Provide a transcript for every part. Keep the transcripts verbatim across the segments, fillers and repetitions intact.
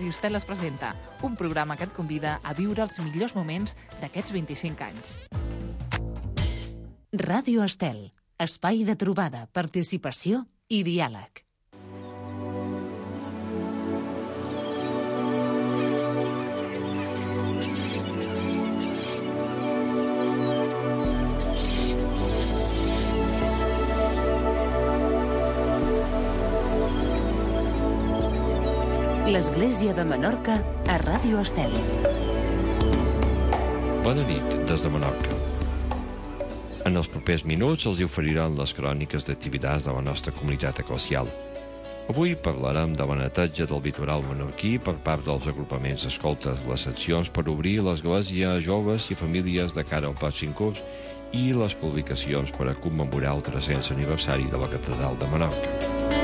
Ràdio Estel es presenta, un programa que et convida a viure els millors moments d'aquests vint-i-cinc anys. Ràdio Estel, espai de trobada, participació i diàleg. L'Església de Menorca a Ràdio Estel. Bona nit des de Menorca. En els propers minuts els oferiran les cròniques d'activitats de la nostra comunitat eclesial. Avui parlarem de la neteja del litoral menorquí per part dels agrupaments escoltes, les accions per obrir l'església a joves i famílies de cara al pròxim curs i les publicacions per a commemorar el tres-cents aniversari de la Catedral de Menorca.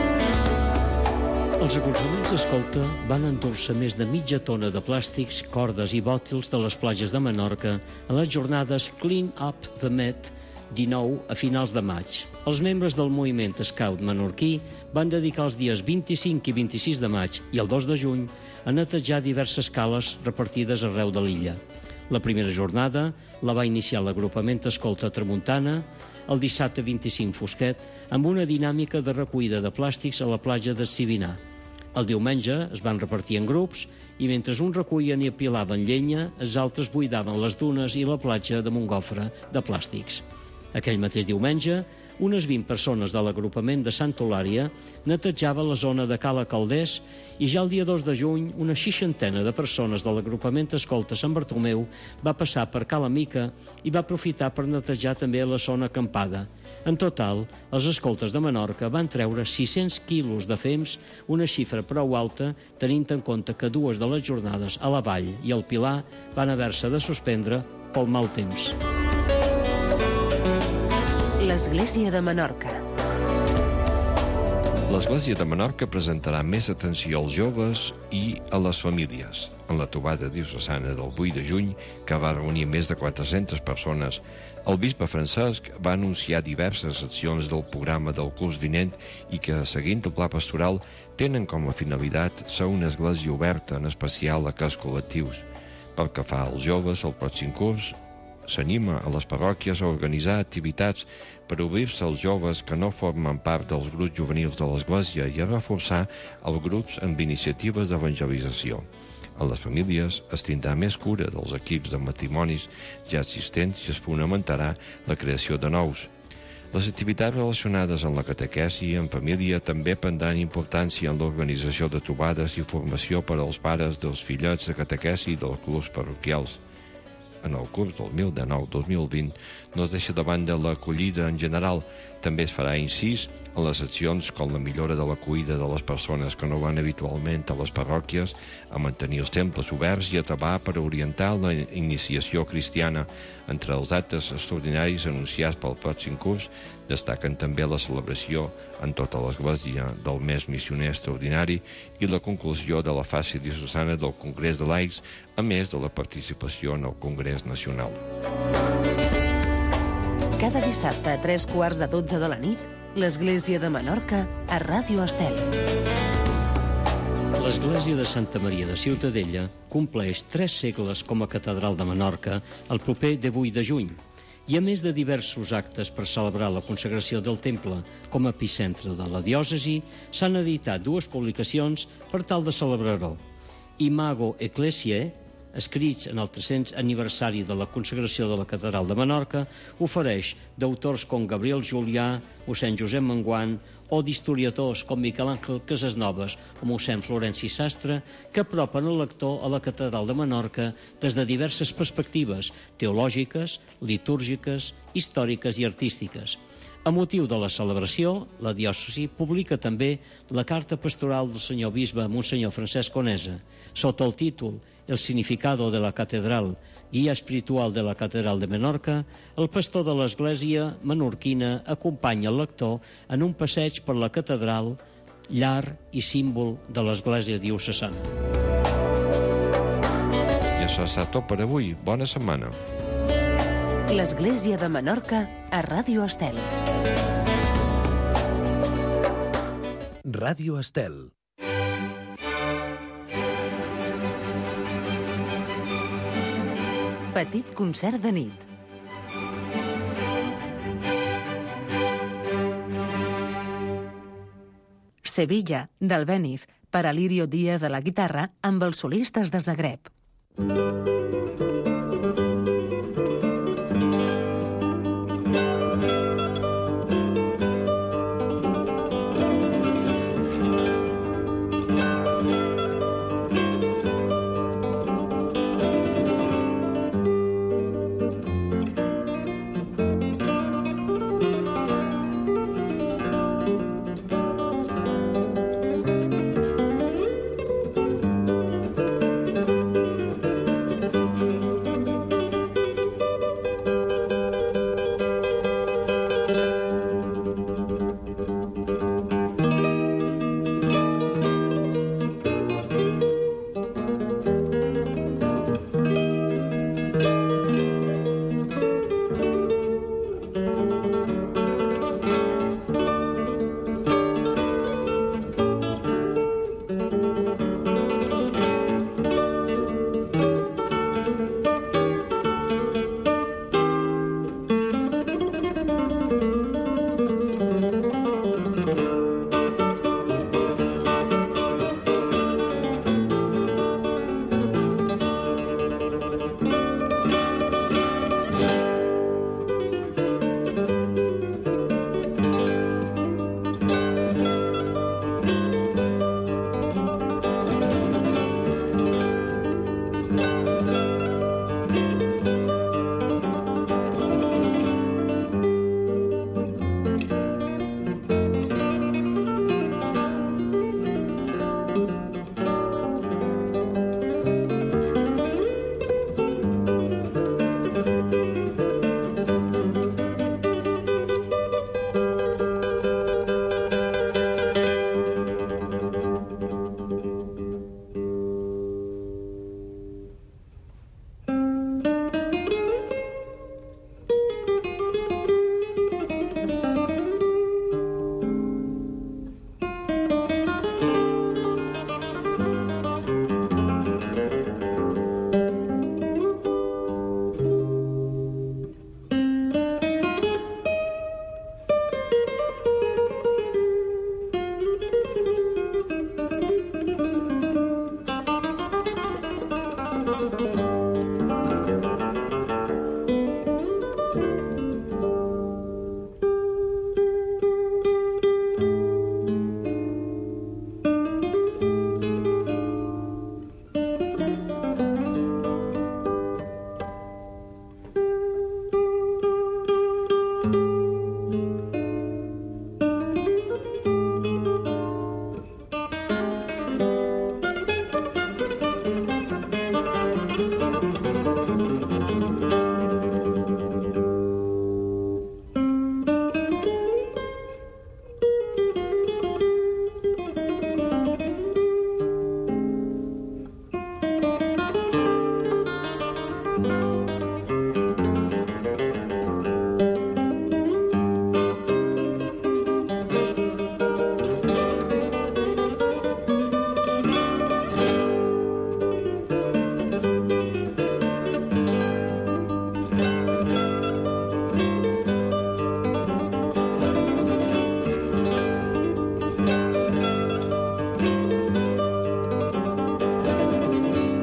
Els agrupaments d'escolta van endolçar més de mitja tona de plàstics, cordes i bòtils de les platges de Menorca en les jornades Clean Up the Met dinou a finals de maig. Els membres del moviment Scout menorquí van dedicar els dies vint-i-cinc i vint-i-sis de maig i el dos de juny a netejar diverses cales repartides arreu de l'illa. La primera jornada la va iniciar l'agrupament Escolta Tramuntana el dissabte vint-i-cinc fosquet amb una dinàmica de recollida de plàstics a la platja de Sivinar. El diumenge es van repartir en grups i mentre uns recollien i apilaven llenya, els altres buidaven les dunes i la platja de Montgofre de plàstics. Aquell mateix diumenge, unes vint persones de l'agrupament de Santa Eulària netejaven la zona de Cala Calders i ja el dia dos de juny una seixantena de persones de l'agrupament Escolta Sant Bartomeu va passar per Cala Mica i va aprofitar per netejar també la zona acampada. En total, els escoltes de Menorca van treure sis-cents quilos de fems, una xifra prou alta tenint en compte que dues de les jornades a la Vall i al Pilar van haver-se de suspendre pel mal temps. L'Església de Menorca. L'Església de Menorca presentarà més atenció als joves i a les famílies. En la trobada diocesana del vuit de juny, que va reunir més de quatre-centes persones, el bisbe Francesc va anunciar diverses accions del programa del curs vinent i que, seguint el pla pastoral, tenen com a finalitat ser una església oberta, en especial a aquests col·lectius. Pel que fa als joves, el pròxim curs s'anima a les parròquies a organitzar activitats per obrir-se als joves que no formen part dels grups juvenils de l'Església i a reforçar els grups amb iniciatives d'evangelització. A les famílies es tindrà més cura dels equips de matrimonis ja existents i es fonamentarà la creació de nous. Les activitats relacionades amb la catequesi en família també prendran importància en l'organització de trobades i formació per als pares dels fillets de catequesi dels clubs parroquials. En el curs dos mil dinou dos mil vint no es deixa de banda l'acollida en general. També es farà incís en les accions com la millora de l'acollida de les persones que no van habitualment a les parròquies, a mantenir els temples oberts i a treballar per orientar la iniciació cristiana. Entre els actes extraordinaris anunciats pel pròxim curs destaquen també la celebració en tota l'Església del mes missioner extraordinari i la conclusió de la fase diocesana del Congrés de Laics, a més de la participació en el Congrés Nacional. Cada dissabte a tres quarts de dotze de la nit, l'Església de Menorca a Ràdio Estel. L'Església de Santa Maria de Ciutadella compleix tres segles com a catedral de Menorca el proper divuit de juny i a més de diversos actes per celebrar la consagració del temple com a epicentre de la diòcesi, s'han editat dues publicacions per tal de celebrar-ho. Imago Ecclesiae, escrits en el tres-cents aniversari de la consagració de la Catedral de Menorca, ofereix d'autors com Gabriel Julià, mossèn Josep Menguant, o d'historiadors com Miquel Àngel Casasnovas o mossèn Florenci Sastre, que apropen el lector a la Catedral de Menorca des de diverses perspectives teològiques, litúrgiques, històriques i artístiques. A motiu de la celebració, la diòcesi publica també la carta pastoral del senyor bisbe Monsenyor Francesc Conesa, sota el títol El significado de la catedral, guia espiritual de la catedral de Menorca. El pastor de l'església menorquina acompanya el lector en un passeig per la catedral, llar i símbol de l'església diocesana. I això és tot per avui. Bona setmana. L'Església de Menorca a Ràdio Estel. Ràdio Estel. Petit concert de nit. Sevilla, del Benif, per a Lirio Díaz de la guitarra amb els solistes de Zagreb.